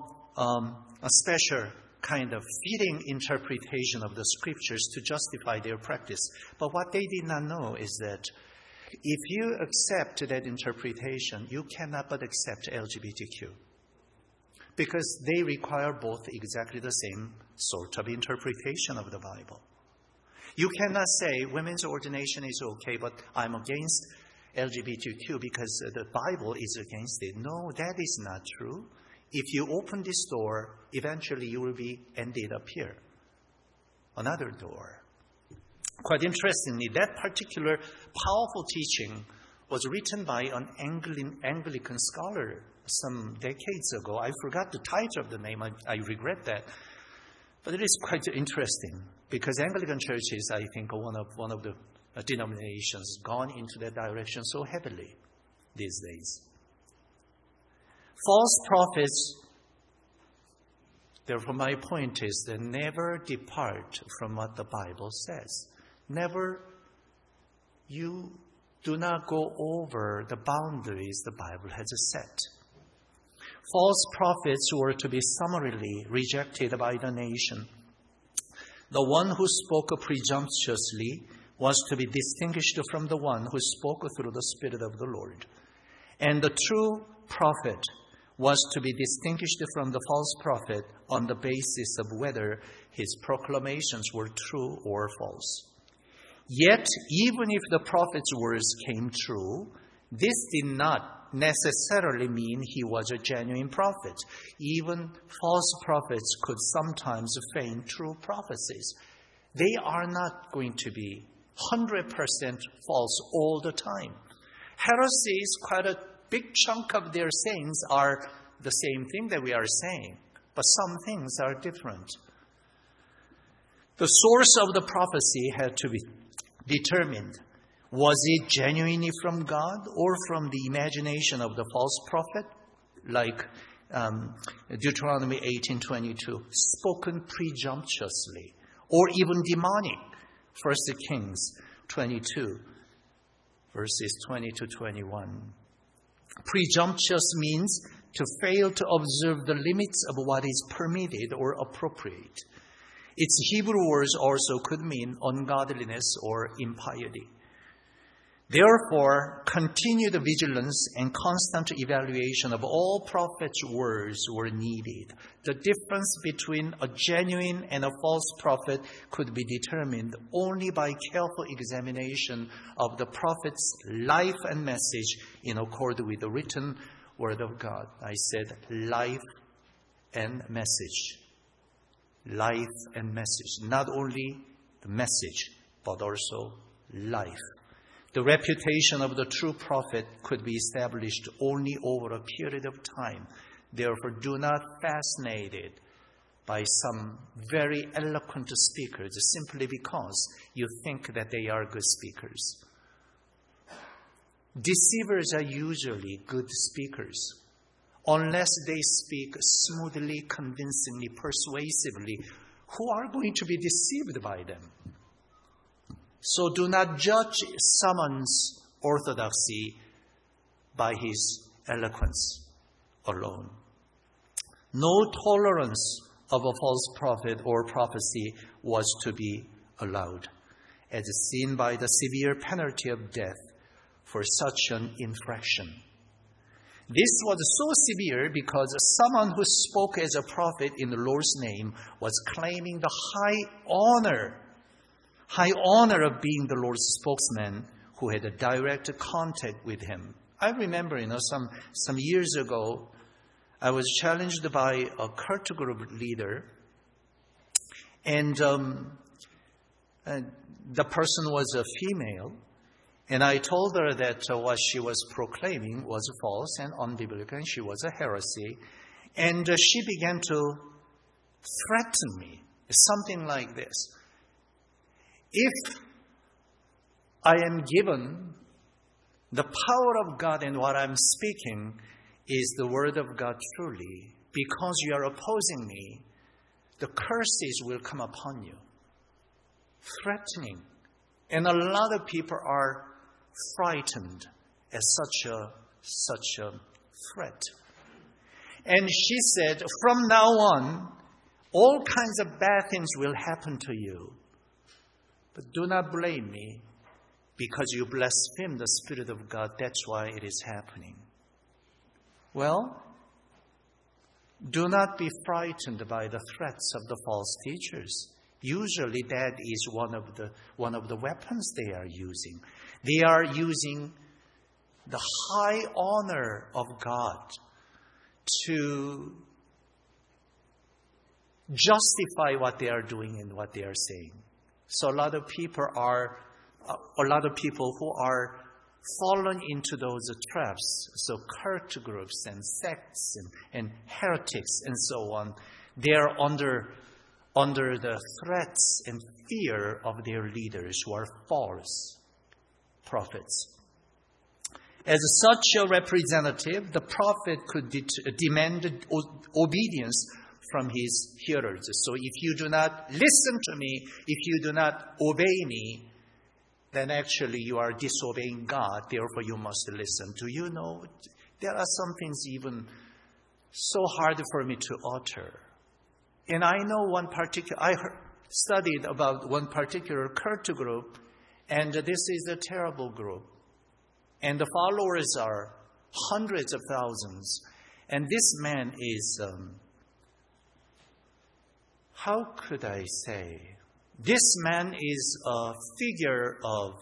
a special kind of fitting interpretation of the scriptures to justify their practice. But what they did not know is that if you accept that interpretation, you cannot but accept LGBTQ. Because they require both exactly the same sort of interpretation of the Bible. You cannot say women's ordination is okay, but I'm against LGBTQ because the Bible is against it. No, that is not true. If you open this door, eventually you will be ended up here. Another door. Quite interestingly, that particular powerful teaching was written by an Anglican scholar some decades ago. I forgot the title of the name. I regret that. But it is quite interesting because Anglican Church is, I think, one of the denominations gone into that direction so heavily these days. False prophets, therefore my point is that never depart from what the Bible says. Never, you do not go over the boundaries the Bible has set. False prophets were to be summarily rejected by the nation. The one who spoke presumptuously was to be distinguished from the one who spoke through the Spirit of the Lord. And the true prophet was to be distinguished from the false prophet on the basis of whether his proclamations were true or false. Yet, even if the prophet's words came true, this did not necessarily mean he was a genuine prophet. Even false prophets could sometimes feign true prophecies. They are not going to be 100% false all the time. Heresies, quite a big chunk of their sayings are the same thing that we are saying, but some things are different. The source of the prophecy had to be determined. Was it genuinely from God or from the imagination of the false prophet? Like Deuteronomy 18:22, spoken presumptuously, or even demonic. 1 Kings 22, verses 20 to 21. Presumptuous means to fail to observe the limits of what is permitted or appropriate. Its Hebrew words also could mean ungodliness or impiety. Therefore, continued vigilance and constant evaluation of all prophets' words were needed. The difference between a genuine and a false prophet could be determined only by careful examination of the prophet's life and message in accord with the written word of God. I said life and message. Life and message. Not only the message, but also life. The reputation of the true prophet could be established only over a period of time. Therefore, do not fascinate it by some very eloquent speakers simply because you think that they are good speakers. Deceivers are usually good speakers. Unless they speak smoothly, convincingly, persuasively, who are going to be deceived by them? So do not judge someone's orthodoxy by his eloquence alone. No tolerance of a false prophet or prophecy was to be allowed, as seen by the severe penalty of death for such an infraction. This was so severe because someone who spoke as a prophet in the Lord's name was claiming the high honor of being the Lord's spokesman who had a direct contact with him. I remember, some years ago, I was challenged by a cult group leader, and the person was a female, And I told her that what she was proclaiming was false and unbiblical, and she was a heresy. And she began to threaten me. Something like this. If I am given the power of God and what I'm speaking is the word of God truly, because you are opposing me, the curses will come upon you. Threatening. And a lot of people are frightened at such a threat. And she said, from now on, all kinds of bad things will happen to you. But do not blame me, because you blaspheme the Spirit of God. That's why it is happening. Well, do not be frightened by the threats of the false teachers. Usually that is one of the weapons they are using. They are using the high honor of God to justify what they are doing and what they are saying. So a lot of people who are fallen into those traps, so cult groups and sects and heretics and so on, they are under the threats and fear of their leaders who are false prophets. As such a representative, the prophet could demand obedience from his hearers. So if you do not listen to me, if you do not obey me, then actually you are disobeying God, therefore you must listen. Do you know, there are some things even so hard for me to utter. And I know I studied about one particular cult group, and this is a terrible group. And the followers are hundreds of thousands. And this man is, how could I say? This man is a figure of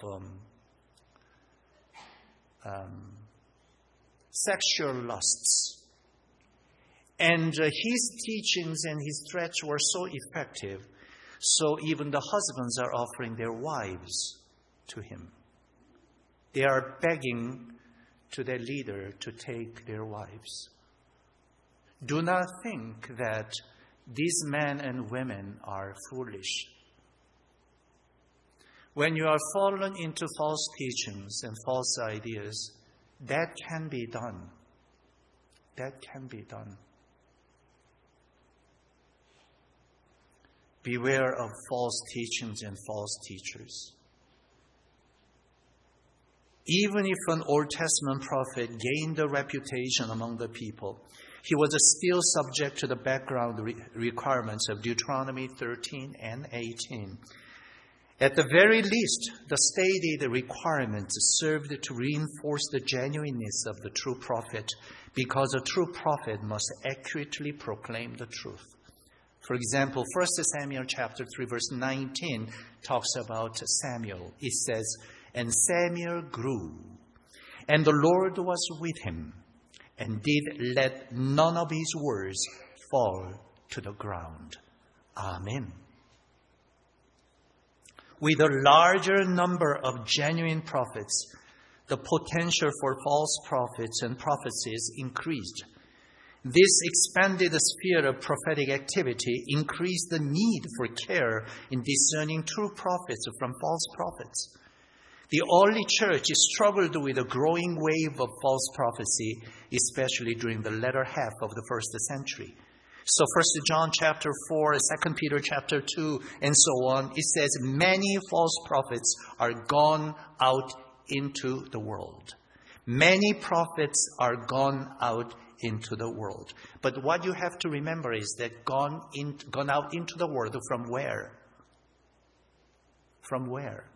sexual lusts. And his teachings and his threats were so effective, so even the husbands are offering their wives to him. They are begging to their leader to take their wives. Do not think that these men and women are foolish. When you are fallen into false teachings and false ideas, that can be done. That can be done. Beware of false teachings and false teachers. Even if an Old Testament prophet gained a reputation among the people, he was still subject to the background requirements of Deuteronomy 13 and 18. At the very least, the stated requirements served to reinforce the genuineness of the true prophet, because a true prophet must accurately proclaim the truth. For example, 1 Samuel chapter 3 verse 19 talks about Samuel. It says, "And Samuel grew, and the Lord was with him, and did let none of his words fall to the ground." Amen. With a larger number of genuine prophets, the potential for false prophets and prophecies increased. This expanded sphere of prophetic activity increased the need for care in discerning true prophets from false prophets. The early church struggled with a growing wave of false prophecy, especially during the latter half of the first century. So 1 John chapter 4, 2 Peter chapter 2, and so on, it says many false prophets are gone out into the world. Many prophets are gone out into the world. But what you have to remember is that gone out into the world from where? From where?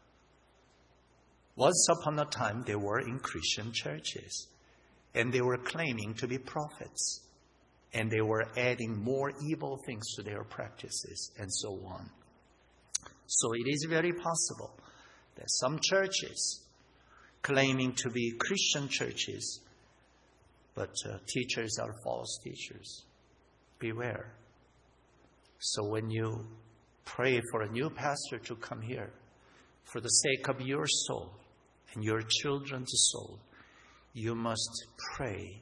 Once upon a time, they were in Christian churches, and they were claiming to be prophets, and they were adding more evil things to their practices, and so on. So it is very possible that some churches claiming to be Christian churches, but teachers are false teachers. Beware. So when you pray for a new pastor to come here, for the sake of your soul, and your children's soul, you must pray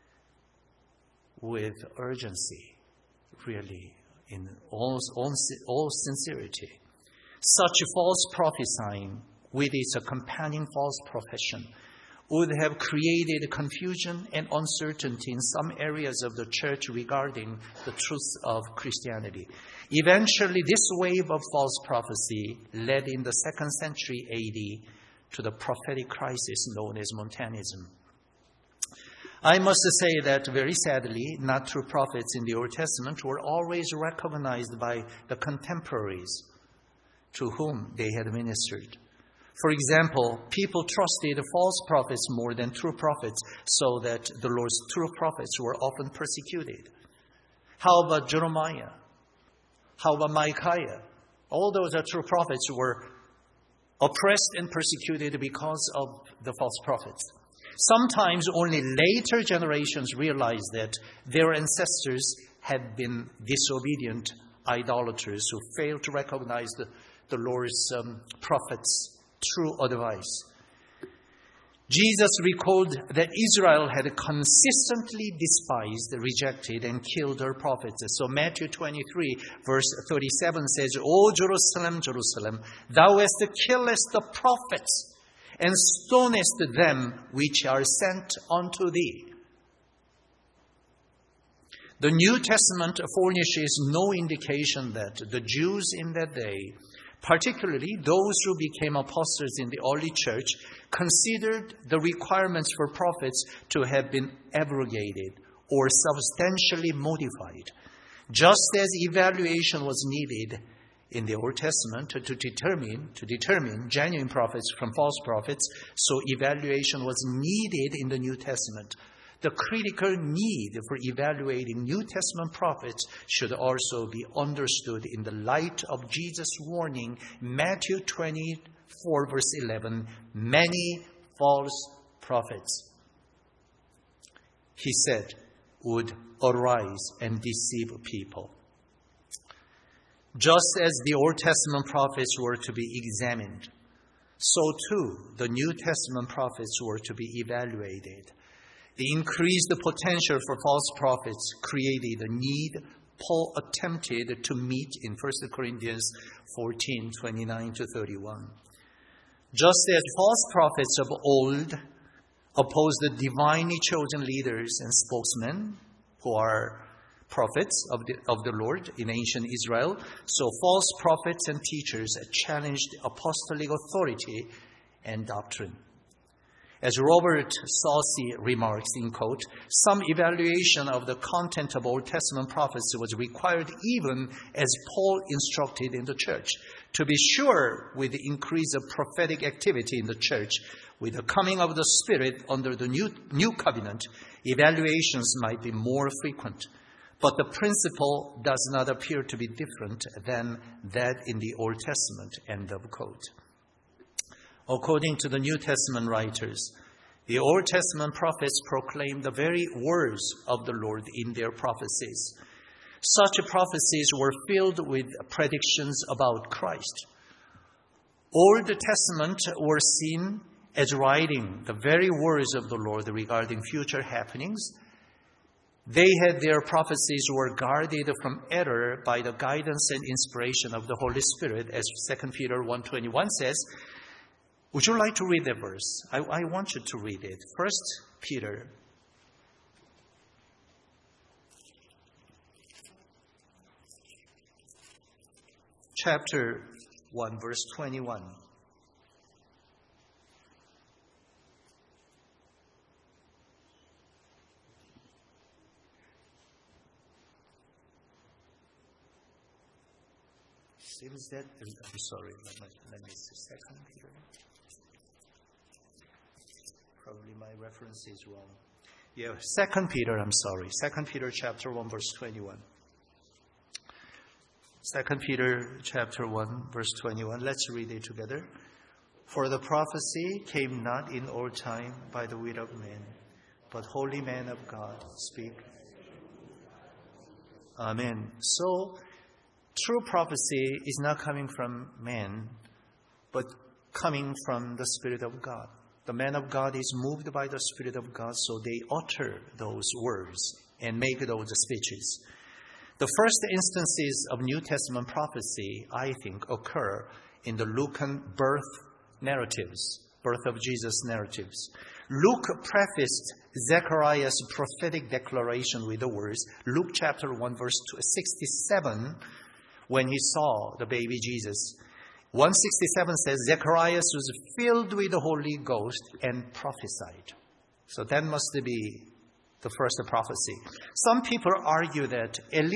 with urgency, really, in all sincerity. Such false prophesying, with its accompanying false profession, would have created confusion and uncertainty in some areas of the church regarding the truth of Christianity. Eventually, this wave of false prophecy led in the 2nd century AD to the prophetic crisis known as Montanism. I must say that very sadly, not true prophets in the Old Testament were always recognized by the contemporaries to whom they had ministered. For example, people trusted false prophets more than true prophets, so that the Lord's true prophets were often persecuted. How about Jeremiah? How about Micaiah? All those true prophets were oppressed and persecuted because of the false prophets. Sometimes only later generations realized that their ancestors had been disobedient idolaters who failed to recognize the Lord's prophets' true advice. Jesus recalled that Israel had consistently despised, rejected, and killed her prophets. So Matthew 23, verse 37 says, O Jerusalem, Jerusalem, thou hast killest the prophets, and stonest them which are sent unto thee. The New Testament furnishes no indication that the Jews in that day, particularly those who became apostles in the early church, considered the requirements for prophets to have been abrogated or substantially modified. Just as evaluation was needed in the Old Testament to determine genuine prophets from false prophets, so evaluation was needed in the New Testament. The critical need for evaluating New Testament prophets should also be understood in the light of Jesus' warning, Matthew 24, verse 11, many false prophets, he said, would arise and deceive people. Just as the Old Testament prophets were to be examined, so too the New Testament prophets were to be evaluated. The increased potential for false prophets created a need Paul attempted to meet in 1 Corinthians 14, 29 to 31. Just as false prophets of old opposed the divinely chosen leaders and spokesmen who are prophets of the Lord in ancient Israel, so false prophets and teachers challenged apostolic authority and doctrine. As Robert Saucy remarks in quote, some evaluation of the content of Old Testament prophecy was required even as Paul instructed in the church. To be sure, with the increase of prophetic activity in the church, with the coming of the Spirit under the new covenant, evaluations might be more frequent. But the principle does not appear to be different than that in the Old Testament. End of quote. According to the New Testament writers, the Old Testament prophets proclaimed the very words of the Lord in their prophecies. Such prophecies were filled with predictions about Christ. Old Testament were seen as writing the very words of the Lord regarding future happenings. They had their prophecies were guarded from error by the guidance and inspiration of the Holy Spirit, as 2 Peter 1:21 says. Would you like to read that verse? I want you to read it. 1 Peter chapter 1, verse 21. Seems that, I'm sorry, let me see, 2 Peter. Probably my reference is wrong. Yeah, 2 Peter, I'm sorry. 2 Peter chapter 1, verse 21. 2 Peter chapter 1, verse 21. Let's read it together. For the prophecy came not in old time by the wit of men, but holy men of God speak. Amen. So, true prophecy is not coming from man, but coming from the Spirit of God. The man of God is moved by the Spirit of God, so they utter those words and make those speeches. The first instances of New Testament prophecy, I think, occur in the Lucan birth narratives, birth of Jesus narratives. Luke prefaced Zechariah's prophetic declaration with the words, Luke chapter 1, verse 67, when he saw the baby Jesus. 167 says, Zacharias was filled with the Holy Ghost and prophesied. So that must be the first prophecy. Some people argue that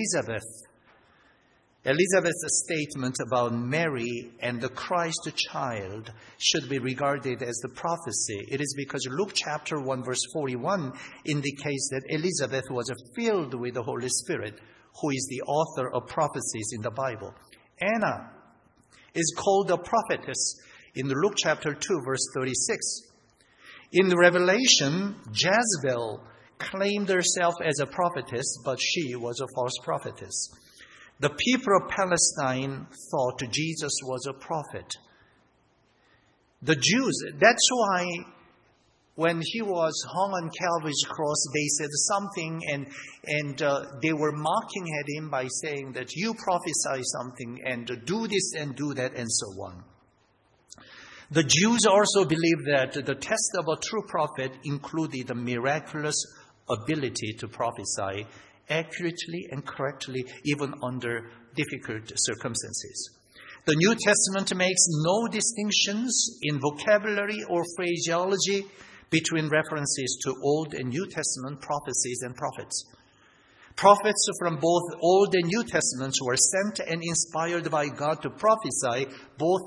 Elizabeth's statement about Mary and the Christ child should be regarded as the prophecy. It is because Luke chapter 1 verse 41 indicates that Elizabeth was filled with the Holy Spirit, who is the author of prophecies in the Bible. Anna is called a prophetess in Luke chapter 2 verse 36. In Revelation, Jezebel claimed herself as a prophetess, but she was a false prophetess. The people of Palestine thought Jesus was a prophet. The Jews, that's why when he was hung on Calvary's cross, they said something and they were mocking at him by saying that you prophesy something and do this and do that and so on. The Jews also believed that the test of a true prophet included the miraculous ability to prophesy accurately and correctly, even under difficult circumstances. The New Testament makes no distinctions in vocabulary or phraseology between references to Old and New Testament prophecies and prophets. Prophets from both Old and New Testaments were sent and inspired by God to prophesy, both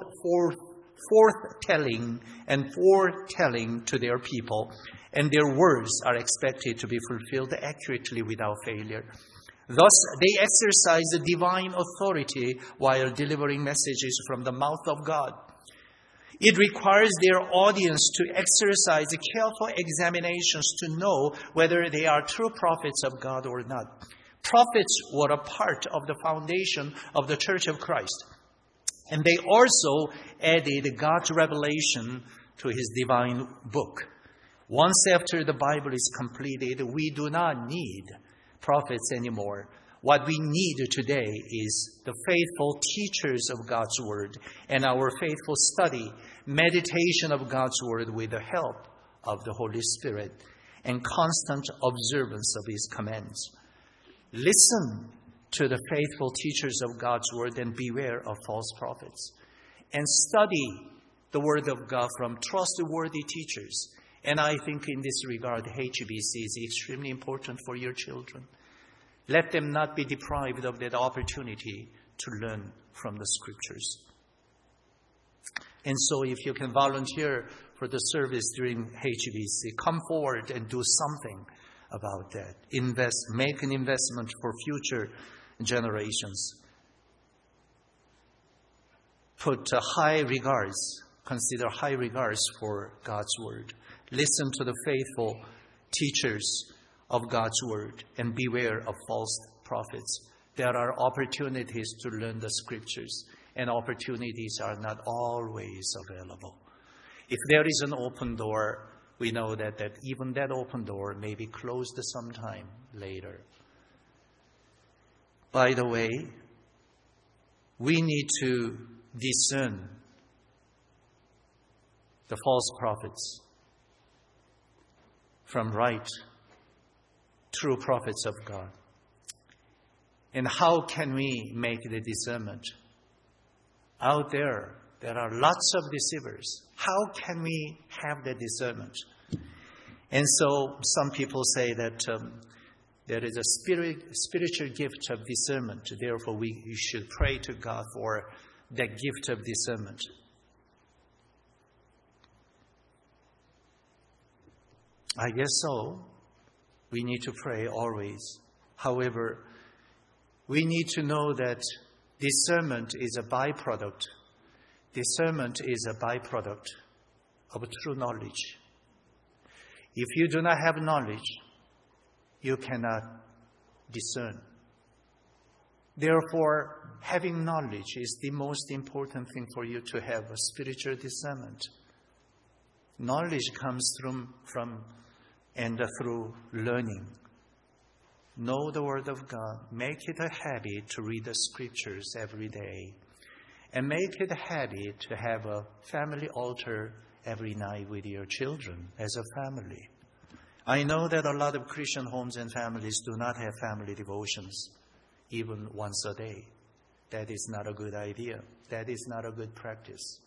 foretelling and foretelling to their people, and their words are expected to be fulfilled accurately without failure. Thus, they exercise the divine authority while delivering messages from the mouth of God. It requires their audience to exercise careful examinations to know whether they are true prophets of God or not. Prophets were a part of the foundation of the Church of Christ, and they also added God's revelation to His divine book. Once after the Bible is completed, we do not need prophets anymore. What we need today is the faithful teachers of God's Word and our faithful study, meditation of God's Word with the help of the Holy Spirit and constant observance of His commands. Listen to the faithful teachers of God's Word and beware of false prophets. And study the Word of God from trustworthy teachers. And I think in this regard, HBC is extremely important for your children. Let them not be deprived of that opportunity to learn from the Scriptures. And so if you can volunteer for the service during HBC, come forward and do something about that. Make an investment for future generations. Consider high regards for God's Word. Listen to the faithful teachers of God's Word and beware of false prophets. There are opportunities to learn the Scriptures, and opportunities are not always available. If there is an open door, we know that even that open door may be closed sometime later. By the way, we need to discern the false prophets from right, true prophets of God. And how can we make the discernment? Out there are lots of deceivers. How can we have the discernment? And so some people say that there is a spiritual gift of discernment. Therefore, we should pray to God for that gift of discernment. I guess so. We need to pray always. However, we need to know that discernment is a byproduct. Discernment is a byproduct of true knowledge. If you do not have knowledge, you cannot discern. Therefore, having knowledge is the most important thing for you to have a spiritual discernment. Knowledge comes from and through learning. Know the Word of God. Make it a habit to read the Scriptures every day. And make it a habit to have a family altar every night with your children as a family. I know that a lot of Christian homes and families do not have family devotions even once a day. That is not a good idea. That is not a good practice.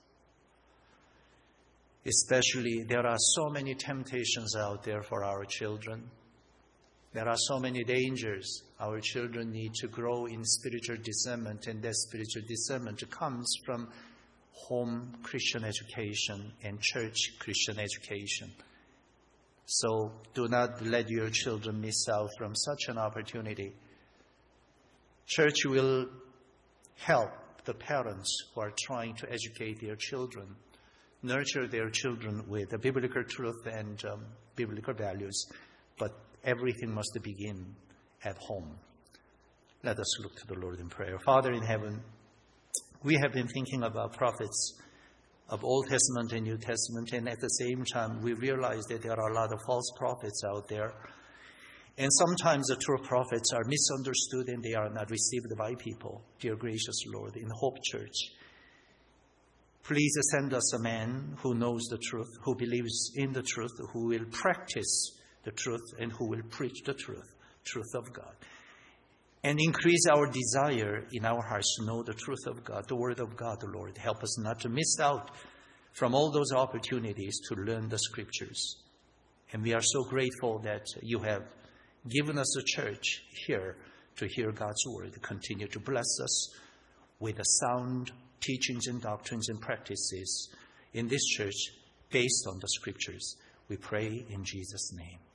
Especially, there are so many temptations out there for our children. There are so many dangers. Our children need to grow in spiritual discernment, and that spiritual discernment comes from home Christian education and church Christian education. So do not let your children miss out from such an opportunity. Church will help the parents who are trying to educate their children, nurture their children with the biblical truth and biblical values, but everything must begin at home. Let us look to the Lord in prayer. Father in heaven, we have been thinking about prophets of Old Testament and New Testament, and at the same time, we realize that there are a lot of false prophets out there. And sometimes the true prophets are misunderstood and they are not received by people. Dear gracious Lord, in Hope Church, please send us a man who knows the truth, who believes in the truth, who will practice the truth, and who will preach the truth of God. And increase our desire in our hearts to know the truth of God, the Word of God, Lord. Help us not to miss out from all those opportunities to learn the Scriptures. And we are so grateful that you have given us a church here to hear God's Word. Continue to bless us with the sound teachings and doctrines and practices in this church based on the Scriptures. We pray in Jesus' name.